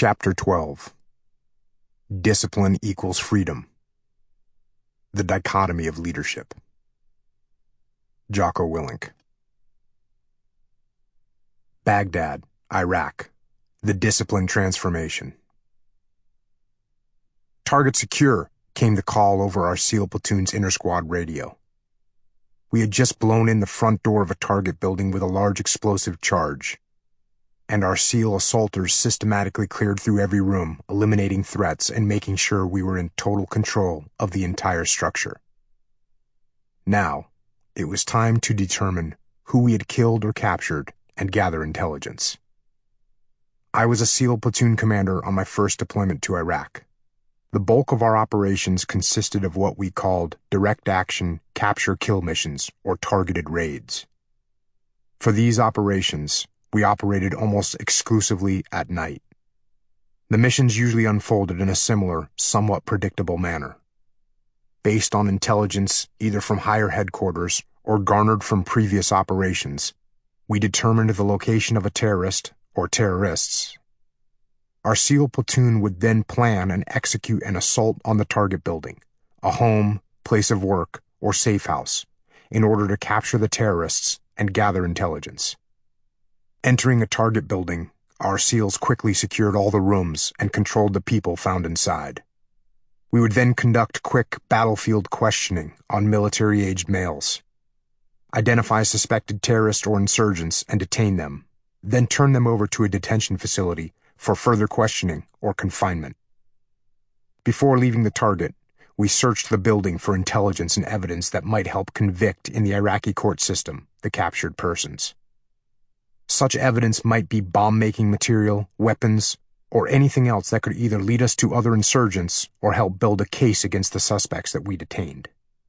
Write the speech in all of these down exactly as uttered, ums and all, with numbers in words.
Chapter twelve. Discipline equals freedom. The dichotomy of leadership. Jocko Willink. Baghdad, Iraq. The discipline transformation. Target secure, came the call over our SEAL platoon's inter-squad radio. We had just blown in the front door of a target building with a large explosive charge, and our SEAL assaulters systematically cleared through every room, eliminating threats and making sure we were in total control of the entire structure. Now, it was time to determine who we had killed or captured and gather intelligence. I was a SEAL platoon commander on my first deployment to Iraq. The bulk of our operations consisted of what we called direct action capture-kill missions or targeted raids. For these operations, we operated almost exclusively at night. The missions usually unfolded in a similar, somewhat predictable manner. Based on intelligence either from higher headquarters or garnered from previous operations, we determined the location of a terrorist or terrorists. Our SEAL platoon would then plan and execute an assault on the target building, a home, place of work, or safe house, in order to capture the terrorists and gather intelligence. Entering a target building, our SEALs quickly secured all the rooms and controlled the people found inside. We would then conduct quick battlefield questioning on military-aged males, identify suspected terrorists or insurgents and detain them, then turn them over to a detention facility for further questioning or confinement. Before leaving the target, we searched the building for intelligence and evidence that might help convict in the Iraqi court system the captured persons. Such evidence might be bomb-making material, weapons, or anything else that could either lead us to other insurgents or help build a case against the suspects that we detained.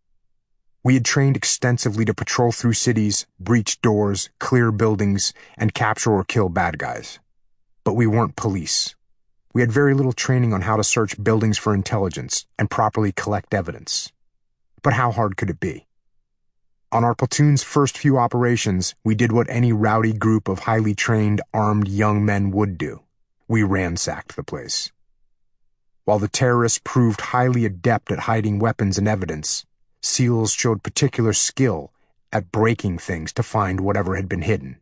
We had trained extensively to patrol through cities, breach doors, clear buildings, and capture or kill bad guys. But we weren't police. We had very little training on how to search buildings for intelligence and properly collect evidence. But how hard could it be? On our platoon's first few operations, we did what any rowdy group of highly trained, armed young men would do. We ransacked the place. While the terrorists proved highly adept at hiding weapons and evidence, SEALs showed particular skill at breaking things to find whatever had been hidden.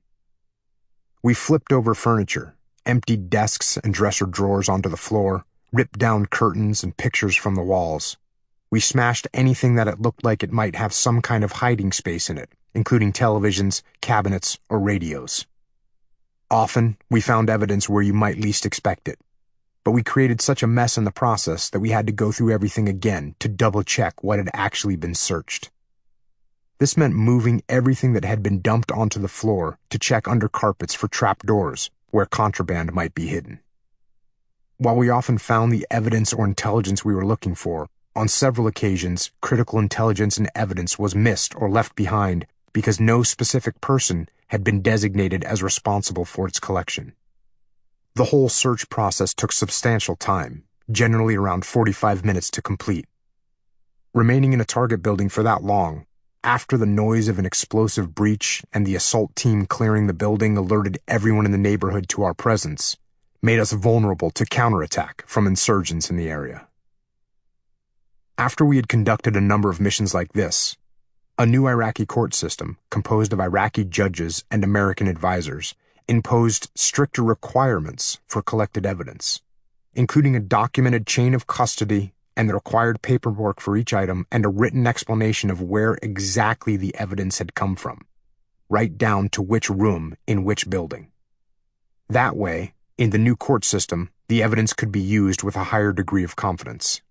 We flipped over furniture, emptied desks and dresser drawers onto the floor, ripped down curtains and pictures from the walls. We smashed anything that it looked like it might have some kind of hiding space in it, including televisions, cabinets, or radios. Often, we found evidence where you might least expect it, but we created such a mess in the process that we had to go through everything again to double-check what had actually been searched. This meant moving everything that had been dumped onto the floor to check under carpets for trapdoors where contraband might be hidden. While we often found the evidence or intelligence we were looking for, on several occasions, critical intelligence and evidence was missed or left behind because no specific person had been designated as responsible for its collection. The whole search process took substantial time, generally around forty-five minutes to complete. Remaining in a target building for that long, after the noise of an explosive breach and the assault team clearing the building alerted everyone in the neighborhood to our presence, made us vulnerable to counterattack from insurgents in the area. After we had conducted a number of missions like this, a new Iraqi court system, composed of Iraqi judges and American advisors, imposed stricter requirements for collected evidence, including a documented chain of custody and the required paperwork for each item and a written explanation of where exactly the evidence had come from, right down to which room in which building. That way, in the new court system, the evidence could be used with a higher degree of confidence.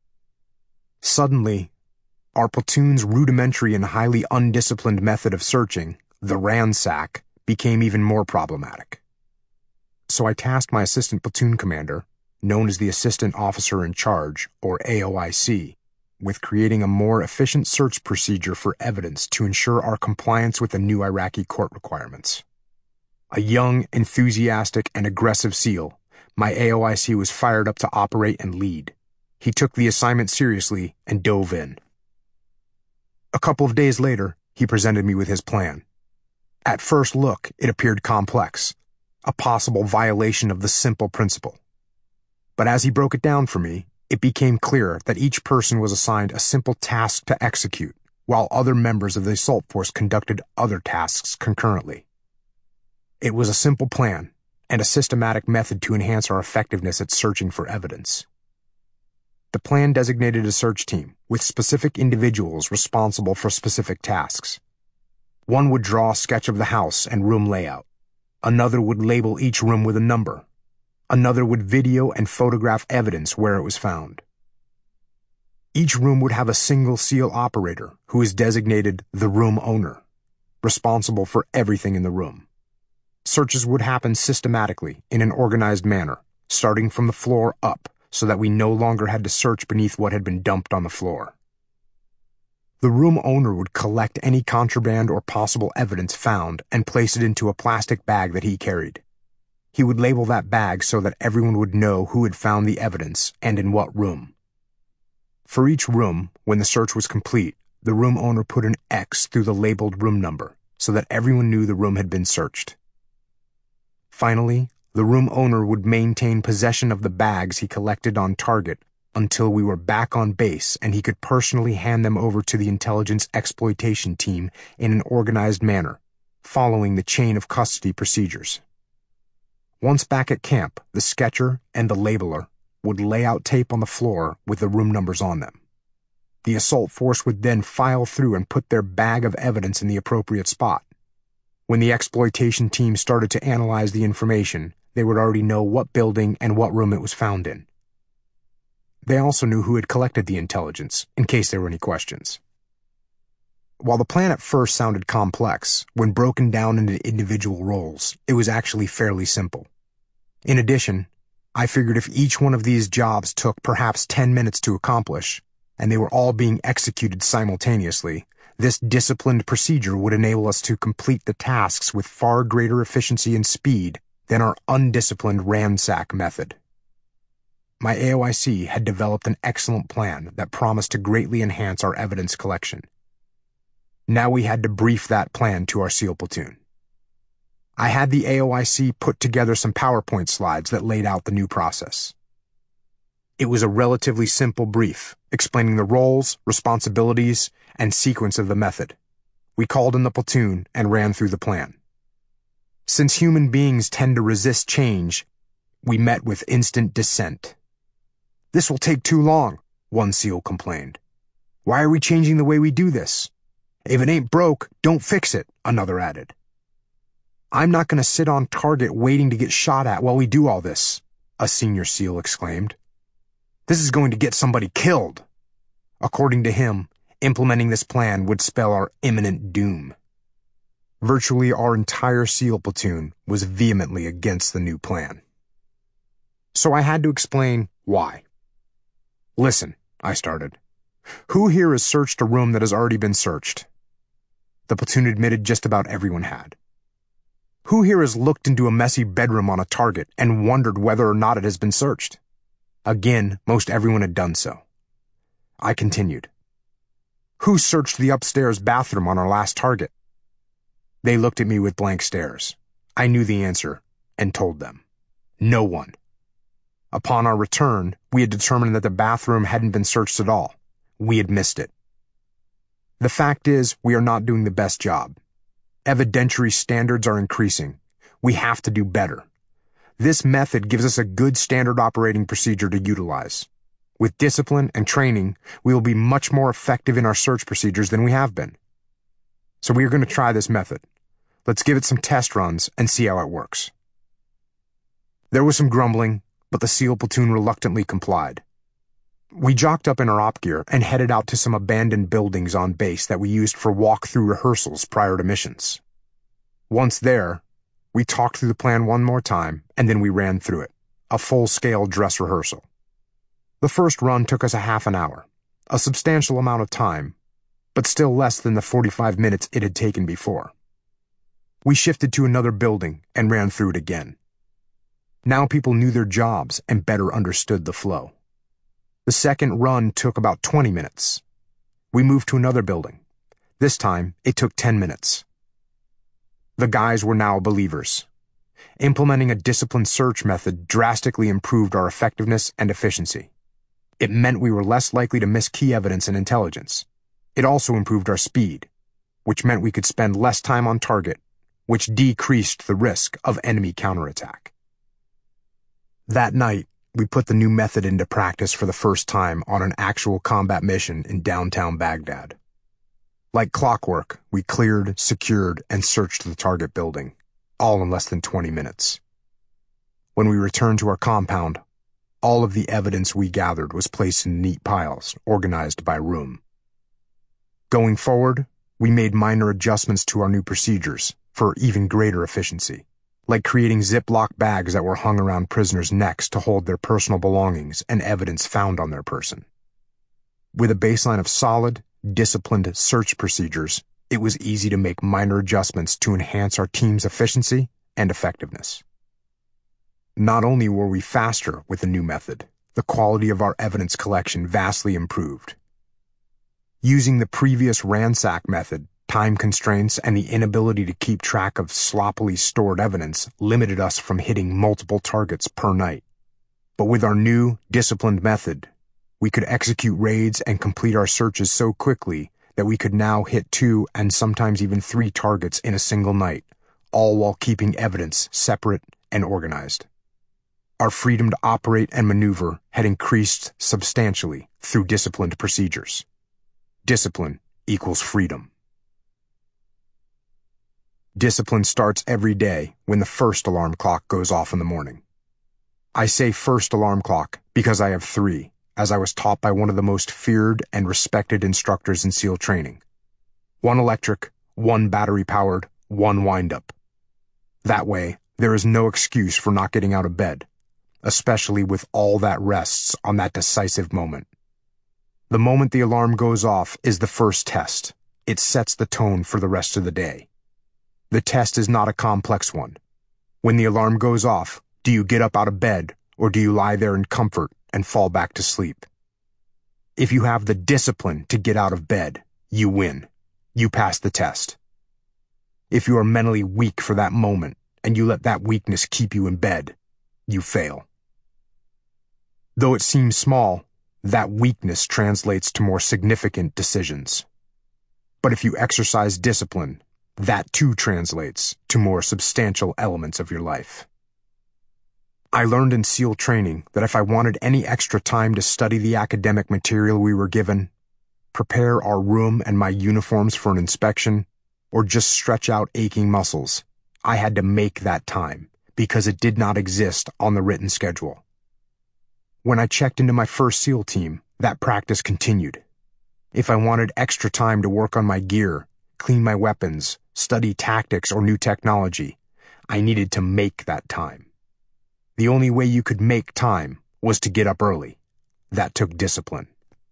Suddenly, our platoon's rudimentary and highly undisciplined method of searching, the ransack, became even more problematic. So I tasked my assistant platoon commander, known as the Assistant Officer in Charge, or A O I C, with creating a more efficient search procedure for evidence to ensure our compliance with the new Iraqi court requirements. A young, enthusiastic, and aggressive SEAL, my A O I C was fired up to operate and lead. He took the assignment seriously and dove in. A couple of days later, he presented me with his plan. At first look, it appeared complex, a possible violation of the simple principle. But as he broke it down for me, it became clear that each person was assigned a simple task to execute, while other members of the assault force conducted other tasks concurrently. It was a simple plan, and a systematic method to enhance our effectiveness at searching for evidence. The plan designated a search team, with specific individuals responsible for specific tasks. One would draw a sketch of the house and room layout. Another would label each room with a number. Another would video and photograph evidence where it was found. Each room would have a single SEAL operator who is designated the room owner, responsible for everything in the room. Searches would happen systematically in an organized manner, starting from the floor up, so that we no longer had to search beneath what had been dumped on the floor. The room owner would collect any contraband or possible evidence found and place it into a plastic bag that he carried. He would label that bag so that everyone would know who had found the evidence and in what room. For each room, when the search was complete, the room owner put an X through the labeled room number so that everyone knew the room had been searched. Finally, the room owner would maintain possession of the bags he collected on target until we were back on base and he could personally hand them over to the intelligence exploitation team in an organized manner, following the chain of custody procedures. Once back at camp, the sketcher and the labeler would lay out tape on the floor with the room numbers on them. The assault force would then file through and put their bag of evidence in the appropriate spot. When the exploitation team started to analyze the information, they would already know what building and what room it was found in. They also knew who had collected the intelligence, in case there were any questions. While the plan at first sounded complex, when broken down into individual roles, it was actually fairly simple. In addition, I figured if each one of these jobs took perhaps ten minutes to accomplish, and they were all being executed simultaneously, this disciplined procedure would enable us to complete the tasks with far greater efficiency and speed than our undisciplined ransack method. My A O I C had developed an excellent plan that promised to greatly enhance our evidence collection. Now we had to brief that plan to our SEAL platoon. I had the A O I C put together some PowerPoint slides that laid out the new process. It was a relatively simple brief, explaining the roles, responsibilities, and sequence of the method. We called in the platoon and ran through the plan. Since human beings tend to resist change, we met with instant dissent. "This will take too long," one SEAL complained. "Why are we changing the way we do this? If it ain't broke, don't fix it," another added. "I'm not going to sit on target waiting to get shot at while we do all this," a senior SEAL exclaimed. "This is going to get somebody killed." According to him, implementing this plan would spell our imminent doom. Virtually our entire SEAL platoon was vehemently against the new plan. So I had to explain why. "Listen," I started. "Who here has searched a room that has already been searched?" The platoon admitted just about everyone had. "Who here has looked into a messy bedroom on a target and wondered whether or not it has been searched?" Again, most everyone had done so. I continued. "Who searched the upstairs bathroom on our last target?" They looked at me with blank stares. I knew the answer and told them. No one. Upon our return, we had determined that the bathroom hadn't been searched at all. We had missed it. The fact is, we are not doing the best job. Evidentiary standards are increasing. We have to do better. This method gives us a good standard operating procedure to utilize. With discipline and training, we will be much more effective in our search procedures than we have been. So we are going to try this method. Let's give it some test runs and see how it works. There was some grumbling, but the SEAL platoon reluctantly complied. We jocked up in our op gear and headed out to some abandoned buildings on base that we used for walk-through rehearsals prior to missions. Once there, we talked through the plan one more time, and then we ran through it, a full-scale dress rehearsal. The first run took us a half an hour, a substantial amount of time, but still less than the forty-five minutes it had taken before. We shifted to another building and ran through it again. Now people knew their jobs and better understood the flow. The second run took about twenty minutes. We moved to another building. This time, it took ten minutes. The guys were now believers. Implementing a disciplined search method drastically improved our effectiveness and efficiency. It meant we were less likely to miss key evidence and intelligence. It also improved our speed, which meant we could spend less time on target, which decreased the risk of enemy counterattack. That night, we put the new method into practice for the first time on an actual combat mission in downtown Baghdad. Like clockwork, we cleared, secured, and searched the target building, all in less than twenty minutes. When we returned to our compound, all of the evidence we gathered was placed in neat piles, organized by room. Going forward, we made minor adjustments to our new procedures for even greater efficiency, like creating Ziploc bags that were hung around prisoners' necks to hold their personal belongings and evidence found on their person. With a baseline of solid, disciplined search procedures, it was easy to make minor adjustments to enhance our team's efficiency and effectiveness. Not only were we faster with the new method, the quality of our evidence collection vastly improved. Using the previous ransack method, time constraints and the inability to keep track of sloppily stored evidence limited us from hitting multiple targets per night. But with our new, disciplined method, we could execute raids and complete our searches so quickly that we could now hit two and sometimes even three targets in a single night, all while keeping evidence separate and organized. Our freedom to operate and maneuver had increased substantially through disciplined procedures. Discipline equals freedom. Discipline starts every day when the first alarm clock goes off in the morning. I say first alarm clock because I have three, as I was taught by one of the most feared and respected instructors in SEAL training. One electric, one battery-powered, one wind-up. That way, there is no excuse for not getting out of bed, especially with all that rests on that decisive moment. The moment the alarm goes off is the first test. It sets the tone for the rest of the day. The test is not a complex one. When the alarm goes off, do you get up out of bed, or do you lie there in comfort and fall back to sleep? If you have the discipline to get out of bed, you win. You pass the test. If you are mentally weak for that moment, and you let that weakness keep you in bed, you fail. Though it seems small, that weakness translates to more significant decisions. But if you exercise discipline, that too translates to more substantial elements of your life. I learned in SEAL training that if I wanted any extra time to study the academic material we were given, prepare our room and my uniforms for an inspection, or just stretch out aching muscles, I had to make that time because it did not exist on the written schedule. When I checked into my first SEAL team, that practice continued. If I wanted extra time to work on my gear, clean my weapons, study tactics or new technology, I needed to make that time. The only way you could make time was to get up early. That took discipline.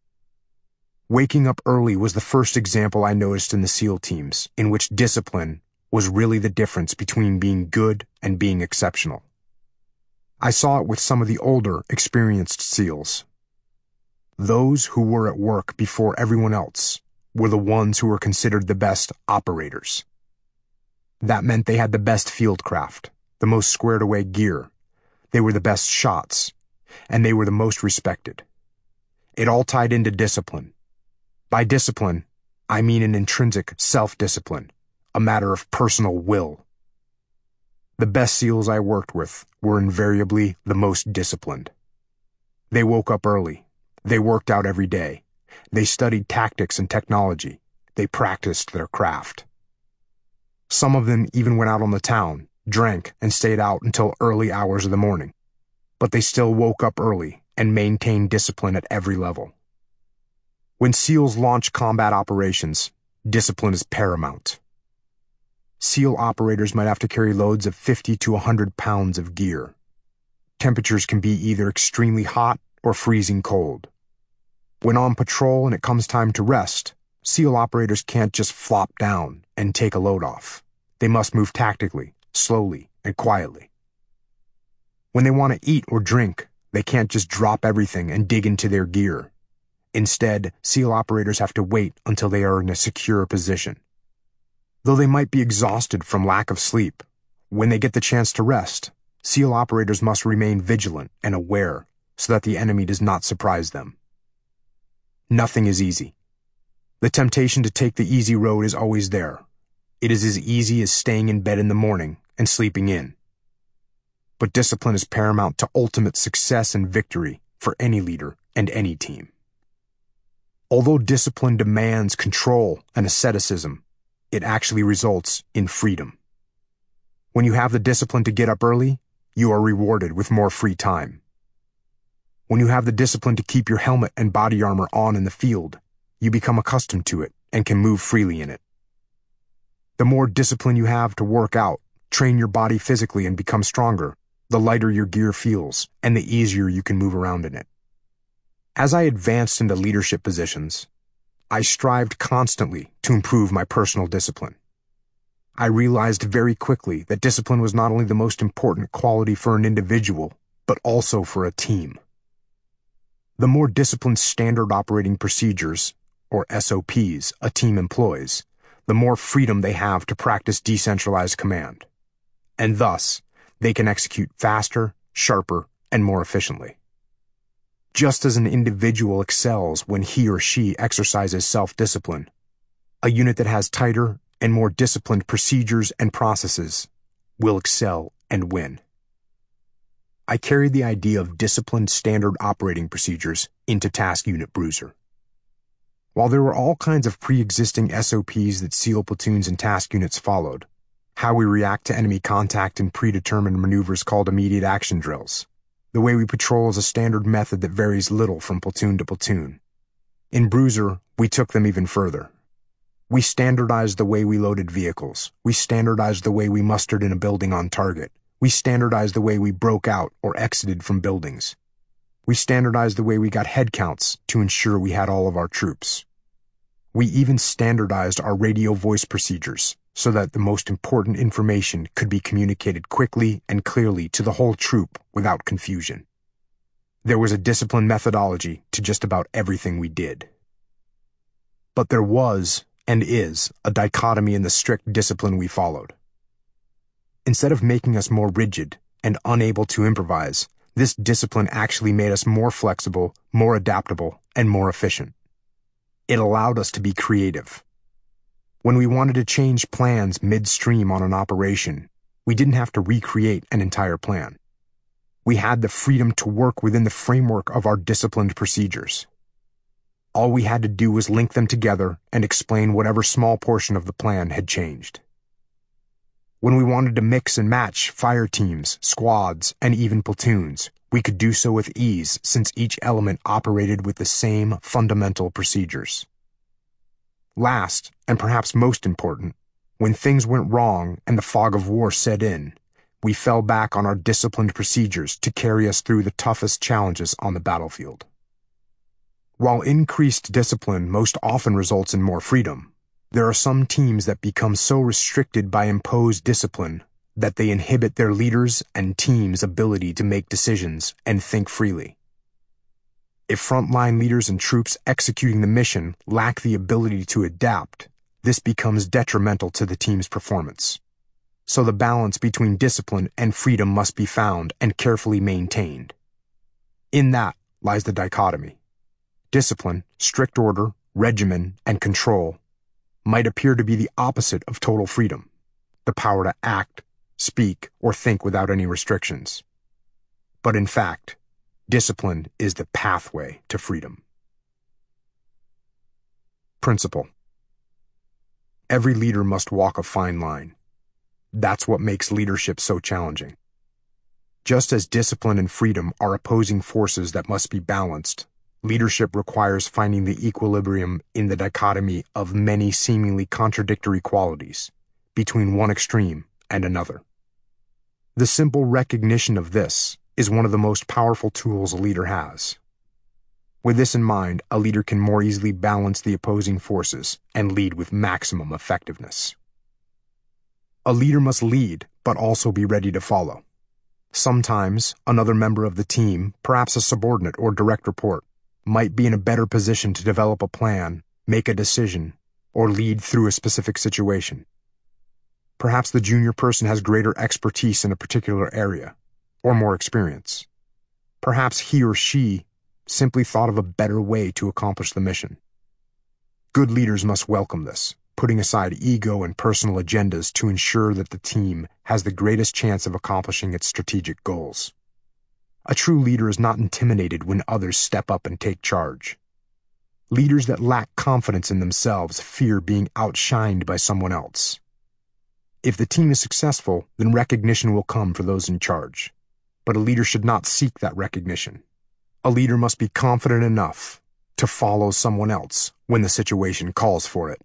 Waking up early was the first example I noticed in the SEAL teams in which discipline was really the difference between being good and being exceptional. I saw it with some of the older, experienced SEALs. Those who were at work before everyone else were the ones who were considered the best operators. That meant they had the best fieldcraft, the most squared-away gear. They were the best shots, and they were the most respected. It all tied into discipline. By discipline, I mean an intrinsic self-discipline, a matter of personal will. The best SEALs I worked with were invariably the most disciplined. They woke up early. They worked out every day. They studied tactics and technology. They practiced their craft. Some of them even went out on the town, drank, and stayed out until early hours of the morning. But they still woke up early and maintained discipline at every level. When SEALs launch combat operations, discipline is paramount. SEAL operators might have to carry loads of fifty to one hundred pounds of gear. Temperatures can be either extremely hot or freezing cold. When on patrol and it comes time to rest, SEAL operators can't just flop down and take a load off. They must move tactically, slowly, and quietly. When they want to eat or drink, they can't just drop everything and dig into their gear. Instead, SEAL operators have to wait until they are in a secure position. Though they might be exhausted from lack of sleep, When they get the chance to rest, SEAL operators must remain vigilant and aware so that the enemy does not surprise them. Nothing is easy. The temptation to take the easy road is always there. It is as easy as staying in bed in the morning and sleeping in. But discipline is paramount to ultimate success and victory for any leader and any team. Although discipline demands control and asceticism, it actually results in freedom. When you have the discipline to get up early, you are rewarded with more free time. When you have the discipline to keep your helmet and body armor on in the field, you become accustomed to it and can move freely in it. The more discipline you have to work out, train your body physically and become stronger, the lighter your gear feels and the easier you can move around in it. As I advanced into leadership positions, I strived constantly to improve my personal discipline. I realized very quickly that discipline was not only the most important quality for an individual, but also for a team. The more disciplined standard operating procedures, or S O Ps, a team employs, the more freedom they have to practice decentralized command. And thus, they can execute faster, sharper, and more efficiently. Just as an individual excels when he or she exercises self-discipline, a unit that has tighter and more disciplined procedures and processes will excel and win. I carried the idea of disciplined standard operating procedures into Task Unit Bruiser. While there were all kinds of pre-existing S O Ps that SEAL platoons and task units followed, how we react to enemy contact in predetermined maneuvers called immediate action drills, the way we patrol is a standard method that varies little from platoon to platoon. In Bruiser, we took them even further. We standardized the way we loaded vehicles. We standardized the way we mustered in a building on target. We standardized the way we broke out or exited from buildings. We standardized the way we got head counts to ensure we had all of our troops. We even standardized our radio voice procedures so that the most important information could be communicated quickly and clearly to the whole troop without confusion. There was a disciplined methodology to just about everything we did. But there was, and is, a dichotomy in the strict discipline we followed. Instead of making us more rigid and unable to improvise, this discipline actually made us more flexible, more adaptable, and more efficient. It allowed us to be creative. When we wanted to change plans midstream on an operation, we didn't have to recreate an entire plan. We had the freedom to work within the framework of our disciplined procedures. All we had to do was link them together and explain whatever small portion of the plan had changed. When we wanted to mix and match fire teams, squads, and even platoons, we could do so with ease since each element operated with the same fundamental procedures. Last, and perhaps most important, when things went wrong and the fog of war set in, we fell back on our disciplined procedures to carry us through the toughest challenges on the battlefield. While increased discipline most often results in more freedom, there are some teams that become so restricted by imposed discipline that they inhibit their leaders' and teams' ability to make decisions and think freely. If frontline leaders and troops executing the mission lack the ability to adapt, this becomes detrimental to the team's performance. So the balance between discipline and freedom must be found and carefully maintained. In that lies the dichotomy. Discipline, strict order, regimen, and control might appear to be the opposite of total freedom, the power to act, speak, or think without any restrictions. But in fact, discipline is the pathway to freedom. Principle. Every leader must walk a fine line. That's what makes leadership so challenging. Just as discipline and freedom are opposing forces that must be balanced, leadership requires finding the equilibrium in the dichotomy of many seemingly contradictory qualities between one extreme and another. The simple recognition of this is one of the most powerful tools a leader has. With this in mind, a leader can more easily balance the opposing forces and lead with maximum effectiveness. A leader must lead, but also be ready to follow. Sometimes, another member of the team, perhaps a subordinate or direct report, might be in a better position to develop a plan, make a decision, or lead through a specific situation. Perhaps the junior person has greater expertise in a particular area, or more experience. Perhaps he or she simply thought of a better way to accomplish the mission. Good leaders must welcome this, putting aside ego and personal agendas to ensure that the team has the greatest chance of accomplishing its strategic goals. A true leader is not intimidated when others step up and take charge. Leaders that lack confidence in themselves fear being outshined by someone else. If the team is successful, then recognition will come for those in charge. But a leader should not seek that recognition. A leader must be confident enough to follow someone else when the situation calls for it.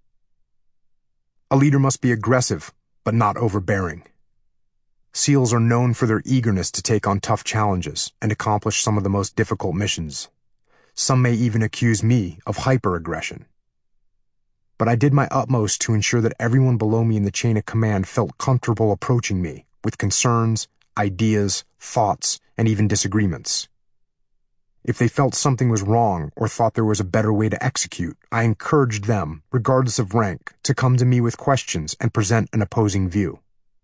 A leader must be aggressive, but not overbearing. SEALs are known for their eagerness to take on tough challenges and accomplish some of the most difficult missions. Some may even accuse me of hyper-aggression. But I did my utmost to ensure that everyone below me in the chain of command felt comfortable approaching me with concerns, ideas, thoughts, and even disagreements. If they felt something was wrong or thought there was a better way to execute, I encouraged them, regardless of rank, to come to me with questions and present an opposing view.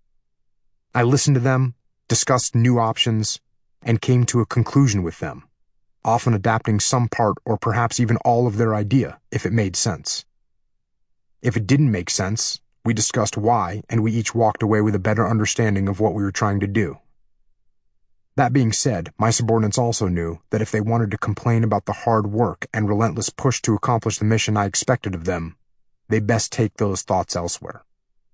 I listened to them, discussed new options, and came to a conclusion with them, often adapting some part or perhaps even all of their idea if it made sense. If it didn't make sense, we discussed why, and we each walked away with a better understanding of what we were trying to do. That being said, my subordinates also knew that if they wanted to complain about the hard work and relentless push to accomplish the mission I expected of them, they best take those thoughts elsewhere.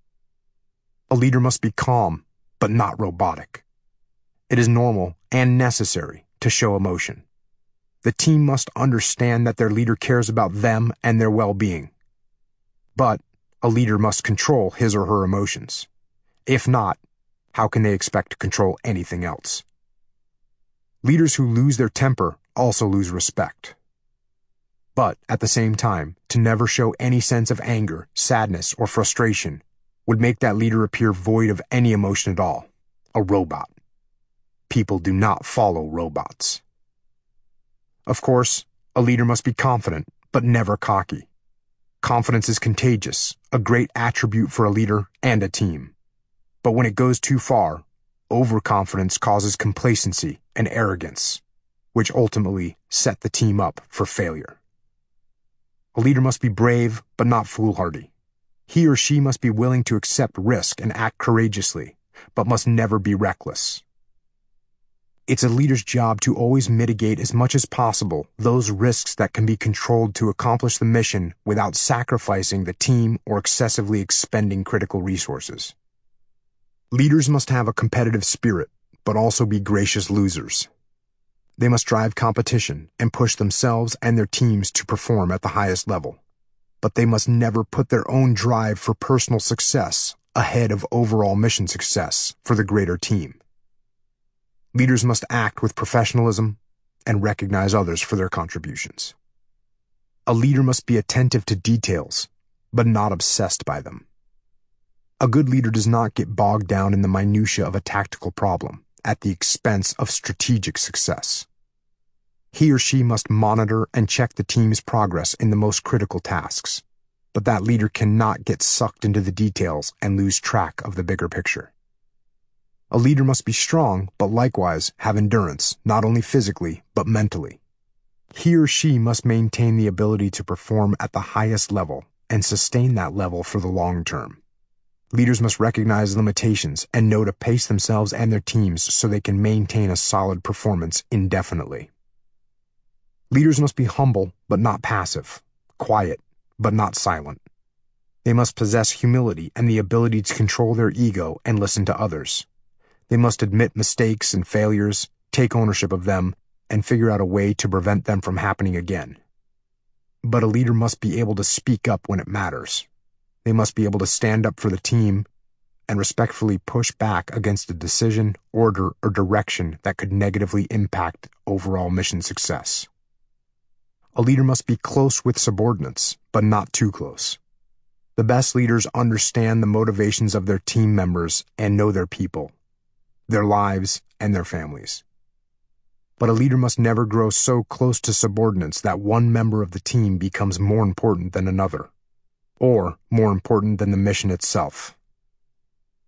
A leader must be calm, but not robotic. It is normal and necessary to show emotion. The team must understand that their leader cares about them and their well-being. But a leader must control his or her emotions. If not, how can they expect to control anything else? Leaders who lose their temper also lose respect. But at the same time, to never show any sense of anger, sadness, or frustration would make that leader appear void of any emotion at all, a robot. People do not follow robots. Of course, a leader must be confident, but never cocky. Confidence is contagious, a great attribute for a leader and a team. But when it goes too far, overconfidence causes complacency and arrogance, which ultimately set the team up for failure. A leader must be brave, but not foolhardy. He or she must be willing to accept risk and act courageously, but must never be reckless. It's a leader's job to always mitigate as much as possible those risks that can be controlled to accomplish the mission without sacrificing the team or excessively expending critical resources. Leaders must have a competitive spirit, but also be gracious losers. They must drive competition and push themselves and their teams to perform at the highest level. But they must never put their own drive for personal success ahead of overall mission success for the greater team. Leaders must act with professionalism and recognize others for their contributions. A leader must be attentive to details, but not obsessed by them. A good leader does not get bogged down in the minutiae of a tactical problem at the expense of strategic success. He or she must monitor and check the team's progress in the most critical tasks, but that leader cannot get sucked into the details and lose track of the bigger picture. A leader must be strong, but likewise have endurance, not only physically, but mentally. He or she must maintain the ability to perform at the highest level and sustain that level for the long term. Leaders must recognize limitations and know to pace themselves and their teams so they can maintain a solid performance indefinitely. Leaders must be humble, but not passive, quiet, but not silent. They must possess humility and the ability to control their ego and listen to others. They must admit mistakes and failures, take ownership of them, and figure out a way to prevent them from happening again. But a leader must be able to speak up when it matters. They must be able to stand up for the team and respectfully push back against a decision, order, or direction that could negatively impact overall mission success. A leader must be close with subordinates, but not too close. The best leaders understand the motivations of their team members and know their people, their lives, and their families. But a leader must never grow so close to subordinates that one member of the team becomes more important than another, or more important than the mission itself.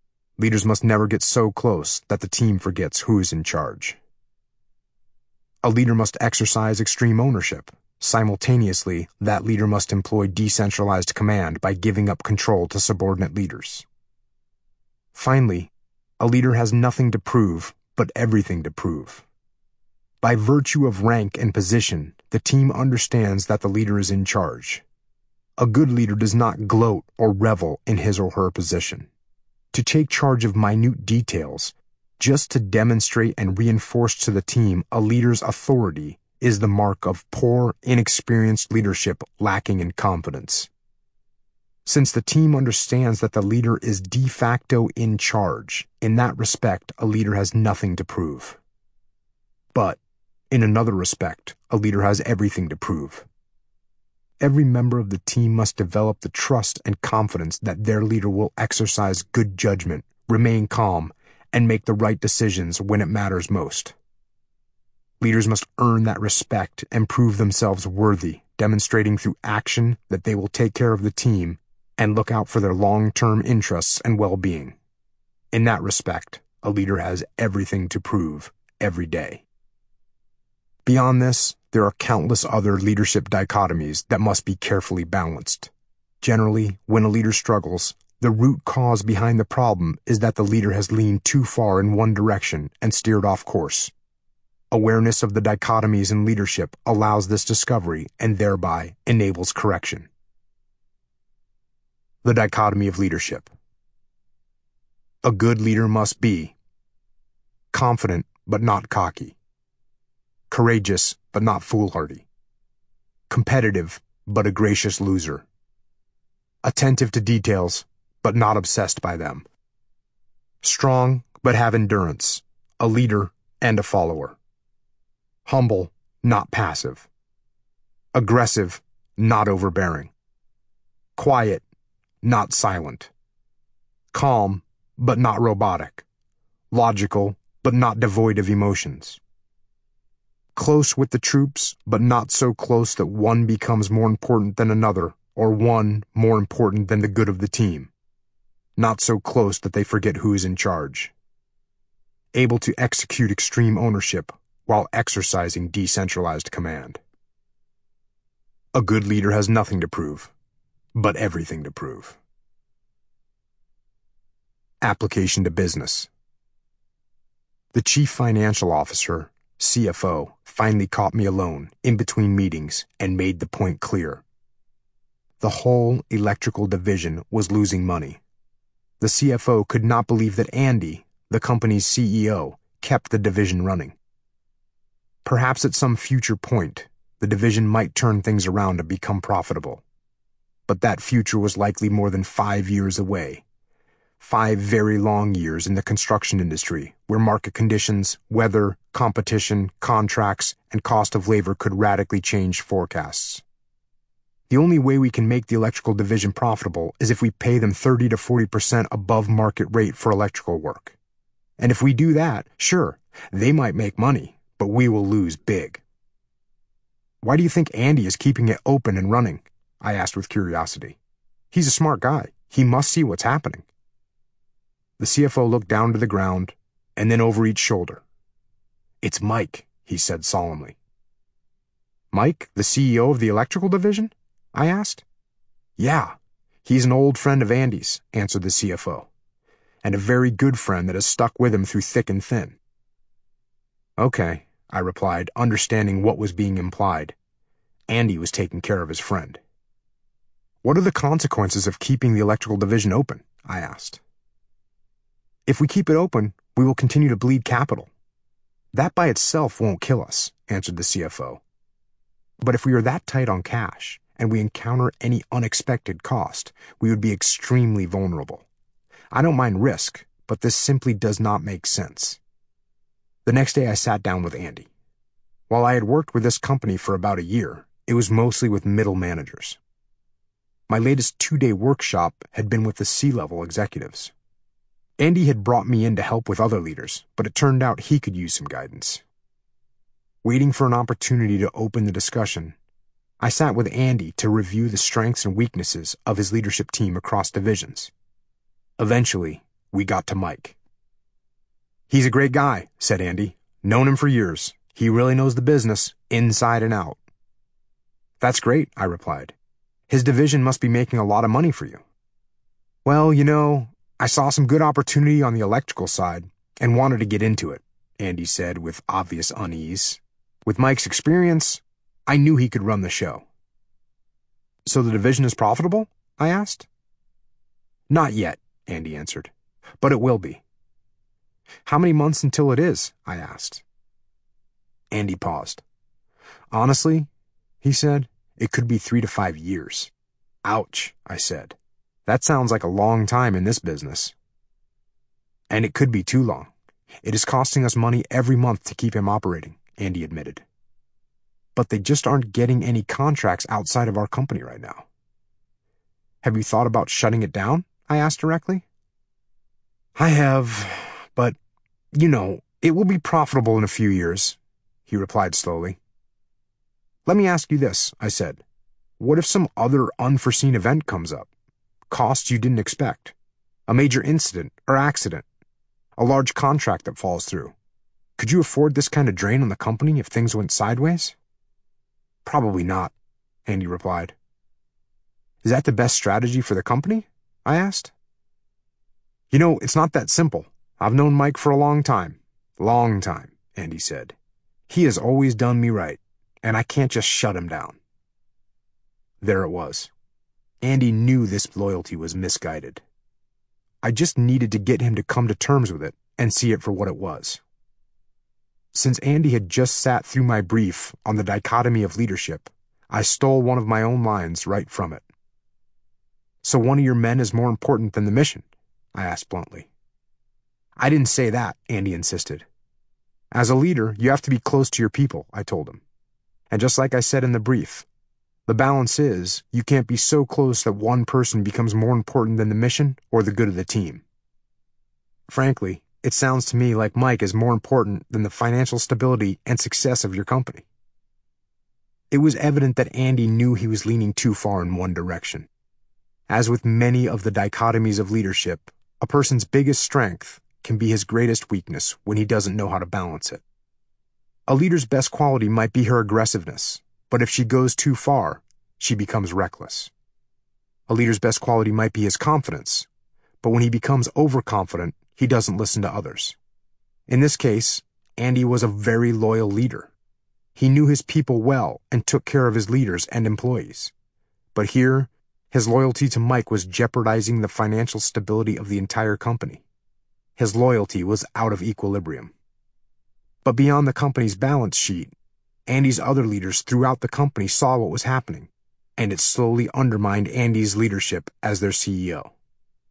Leaders must never get so close that the team forgets who is in charge. A leader must exercise extreme ownership. Simultaneously, that leader must employ decentralized command by giving up control to subordinate leaders. Finally, a leader has nothing to prove, but everything to prove. By virtue of rank and position, the team understands that the leader is in charge. A good leader does not gloat or revel in his or her position. To take charge of minute details, just to demonstrate and reinforce to the team a leader's authority, is the mark of poor, inexperienced leadership lacking in confidence. Since the team understands that the leader is de facto in charge, in that respect, a leader has nothing to prove. But, in another respect, a leader has everything to prove. Every member of the team must develop the trust and confidence that their leader will exercise good judgment, remain calm, and make the right decisions when it matters most. Leaders must earn that respect and prove themselves worthy, demonstrating through action that they will take care of the team and look out for their long-term interests and well-being. In that respect, a leader has everything to prove every day. Beyond this, there are countless other leadership dichotomies that must be carefully balanced. Generally, when a leader struggles, the root cause behind the problem is that the leader has leaned too far in one direction and steered off course. Awareness of the dichotomies in leadership allows this discovery and thereby enables correction. The dichotomy of leadership. A good leader must be confident but not cocky, courageous but not foolhardy, competitive but a gracious loser, attentive to details but not obsessed by them, strong but have endurance, a leader and a follower, humble, not passive, aggressive, not overbearing, quiet, not silent, calm, but not robotic, logical, but not devoid of emotions, close with the troops, but not so close that one becomes more important than another, or one more important than the good of the team, not so close that they forget who is in charge, able to execute extreme ownership while exercising decentralized command. A good leader has nothing to prove, but everything to prove. Application to business. The Chief Financial Officer, C F O, finally caught me alone, in between meetings, and made the point clear. The whole electrical division was losing money. The C F O could not believe that Andy, the company's C E O, kept the division running. Perhaps at some future point, the division might turn things around and become profitable. But that future was likely more than five years away. Five very long years in the construction industry, where market conditions, weather, competition, contracts, and cost of labor could radically change forecasts. The only way we can make the electrical division profitable is if we pay them thirty to forty percent above market rate for electrical work. And if we do that, sure, they might make money, but we will lose big. Why do you think Andy is keeping it open and running? I asked with curiosity. He's a smart guy. He must see what's happening. The C F O looked down to the ground and then over each shoulder. It's Mike, he said solemnly. Mike, the C E O of the electrical division? I asked. Yeah, he's an old friend of Andy's, answered the C F O, and a very good friend that has stuck with him through thick and thin. Okay, I replied, understanding what was being implied. Andy was taking care of his friend. What are the consequences of keeping the electrical division open? I asked. If we keep it open, we will continue to bleed capital. That by itself won't kill us, answered the C F O. But if we are that tight on cash, and we encounter any unexpected cost, we would be extremely vulnerable. I don't mind risk, but this simply does not make sense. The next day I sat down with Andy. While I had worked with this company for about a year, it was mostly with middle managers. My latest two-day workshop had been with the C-level executives. Andy had brought me in to help with other leaders, but it turned out he could use some guidance. Waiting for an opportunity to open the discussion, I sat with Andy to review the strengths and weaknesses of his leadership team across divisions. Eventually, we got to Mike. "He's a great guy," said Andy. "Known him for years. He really knows the business, inside and out." "That's great," I replied. "His division must be making a lot of money for you." "Well, you know, I saw some good opportunity on the electrical side and wanted to get into it," Andy said with obvious unease. "With Mike's experience, I knew he could run the show." "So the division is profitable?" I asked. "Not yet," Andy answered, "but it will be." "How many months until it is?" I asked. Andy paused. "Honestly," he said, "it could be three to five years." "Ouch," I said. "That sounds like a long time in this business." "And it could be too long. It is costing us money every month to keep him operating," Andy admitted. "But they just aren't getting any contracts outside of our company right now." "Have you thought about shutting it down?" I asked directly. "I have, but, you know, it will be profitable in a few years," he replied slowly. "Let me ask you this," I said. "What if some other unforeseen event comes up? Costs you didn't expect? A major incident or accident? A large contract that falls through? Could you afford this kind of drain on the company if things went sideways?" "Probably not," Andy replied. "Is that the best strategy for the company?" I asked. "You know, it's not that simple. I've known Mike for a long time. Long time," Andy said. "He has always done me right, and I can't just shut him down." There it was. Andy knew this loyalty was misguided. I just needed to get him to come to terms with it and see it for what it was. Since Andy had just sat through my brief on the dichotomy of leadership, I stole one of my own lines right from it. "So one of your men is more important than the mission?" I asked bluntly. "I didn't say that," Andy insisted. "As a leader, you have to be close to your people," I told him. "And just like I said in the brief, the balance is you can't be so close that one person becomes more important than the mission or the good of the team." Frankly, it sounds to me like Mike is more important than the financial stability and success of your company. It was evident that Andy knew he was leaning too far in one direction. As with many of the dichotomies of leadership, a person's biggest strength can be his greatest weakness when he doesn't know how to balance it. A leader's best quality might be her aggressiveness, but if she goes too far, she becomes reckless. A leader's best quality might be his confidence, but when he becomes overconfident, he doesn't listen to others. In this case, Andy was a very loyal leader. He knew his people well and took care of his leaders and employees. But here, his loyalty to Mike was jeopardizing the financial stability of the entire company. His loyalty was out of equilibrium. But beyond the company's balance sheet, Andy's other leaders throughout the company saw what was happening, and it slowly undermined Andy's leadership as their C E O.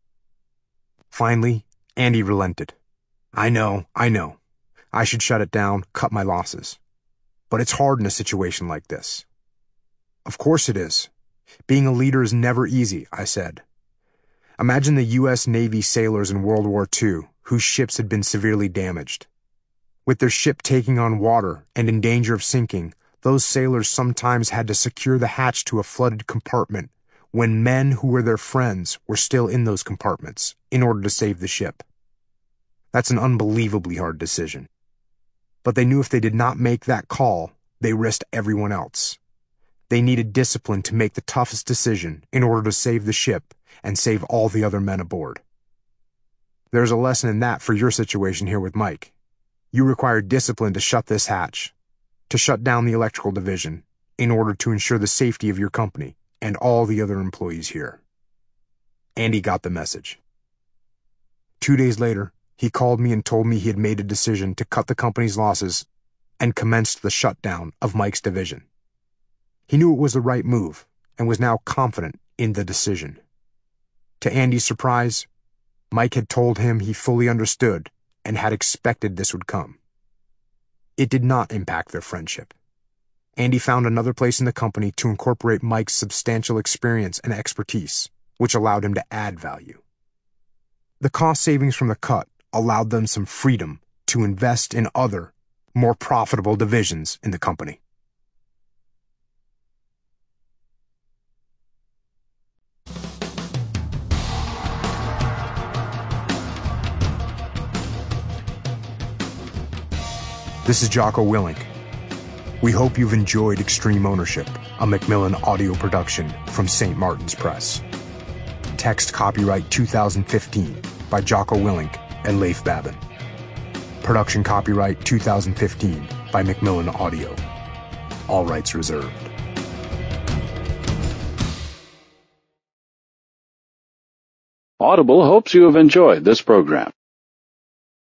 Finally, Andy relented. "I know, I know. I should shut it down, cut my losses. But it's hard in a situation like this." "Of course it is. Being a leader is never easy," I said. "Imagine the U S Navy sailors in World War Two, whose ships had been severely damaged. With their ship taking on water and in danger of sinking, those sailors sometimes had to secure the hatch to a flooded compartment when men who were their friends were still in those compartments in order to save the ship. That's an unbelievably hard decision. But they knew if they did not make that call, they risked everyone else. They needed discipline to make the toughest decision in order to save the ship and save all the other men aboard. There's a lesson in that for your situation here with Mike. You require discipline to shut this hatch, to shut down the electrical division, in order to ensure the safety of your company and all the other employees here." Andy got the message. Two days later, he called me and told me he had made a decision to cut the company's losses and commenced the shutdown of Mike's division. He knew it was the right move and was now confident in the decision. To Andy's surprise, Mike had told him he fully understood and had expected this would come. It did not impact their friendship. Andy found another place in the company to incorporate Mike's substantial experience and expertise, which allowed him to add value. The cost savings from the cut allowed them some freedom to invest in other, more profitable divisions in the company. This is Jocko Willink. We hope you've enjoyed Extreme Ownership, a Macmillan audio production from Saint Martin's Press. Text copyright two thousand fifteen by Jocko Willink and Leif Babin. Production copyright two thousand fifteen by Macmillan Audio. All rights reserved. Audible hopes you have enjoyed this program.